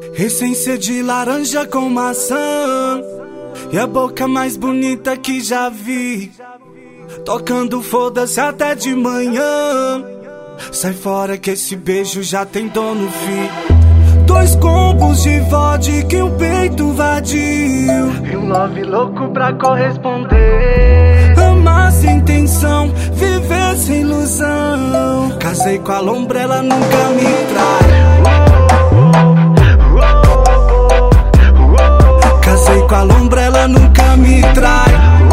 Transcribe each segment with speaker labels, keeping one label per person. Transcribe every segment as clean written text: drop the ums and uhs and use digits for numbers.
Speaker 1: Essência de laranja com maçã e a boca mais bonita que já vi. Tocando foda-se até de manhã. Sai fora que esse beijo já tem dono, fi. 2 combos de vodka e um peito vadio e um love louco pra corresponder. Amar sem intenção, viver sem ilusão. Casei com a lombra, ela nunca me trai. Casei com a lombra, ela nunca me trai.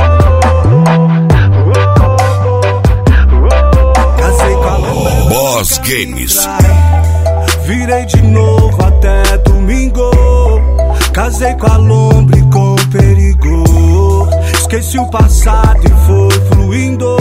Speaker 1: Casei com a lombra, ela
Speaker 2: Boss Games.
Speaker 1: Virei de novo até domingo. Casei com a lombra e com perigo. Esqueci o passado e foi fluindo.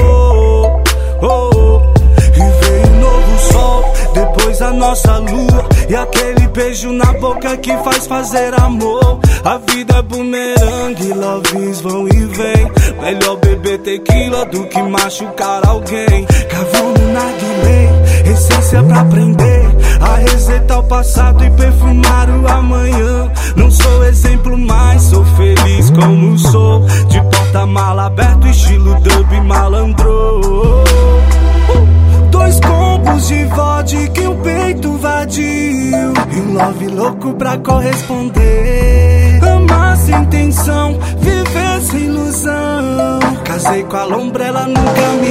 Speaker 1: E veio um novo sol, depois a nossa lua e aquele beijo na boca que faz fazer amor. A vida é bumerangue, loves vão e vem. Melhor beber tequila do que machucar alguém. Cavão no narguilé, essência pra prender a resetar o passado e perfumar o amanhã. Não sou exemplo, mas sou feliz como sou. De porta-mala aberto, estilo dub malandro. 2 combos de vodka e um peito vadio e um love louco pra corresponder. Amar sem intenção, viver sem ilusão. Casei com a lombra, ela nunca me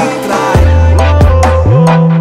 Speaker 1: trai.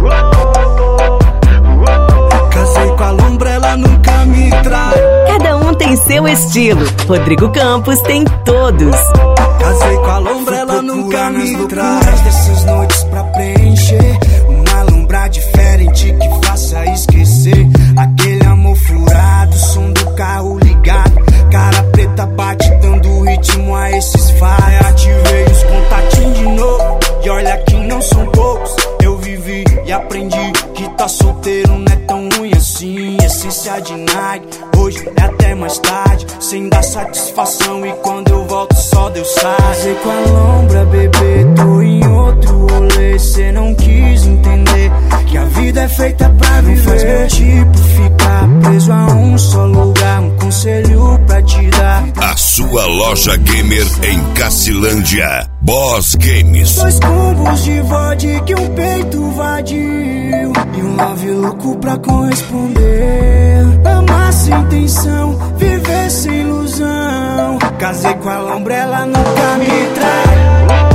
Speaker 1: Casei com a lombra, ela nunca me trai.
Speaker 3: Cada um tem seu estilo. Rodrigo Campos tem todos.
Speaker 1: Casei com a lombra, ela nunca me trai.
Speaker 4: Dessas noites pra preencher uma lombra diferente que faça esquecer aquele amor furado, som do carro ligado, cara preta bate dando ritmo a esses faros. Ativei os contatinhos de novo e olha que não são poucos. Eu vivi e aprendi que tá solteiro não é tão ruim assim. Essência de Nike, hoje é até mais tarde, sem dar satisfação, e quando eu volto só Deus sabe. Casei com a lombra, bebê, tô em outro rolê. Cê não quis entender que a vida é feita pra viver. Não faz meu tipo ficar preso a um só lugar. Um conselho pra te dar:
Speaker 2: A sua loja gamer em Cacilândia. Boss Games.
Speaker 4: 2 combos de vodka e um peito vadio e um love louco pra corresponder. Amar sem intenção, viver sem ilusão. Casei com a lombra, ela nunca me trai.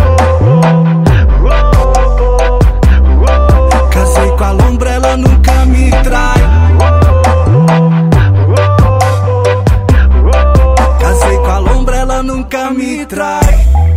Speaker 1: Casei com a lombra, ela nunca me trai. Casei com a lombra, ela nunca me trai.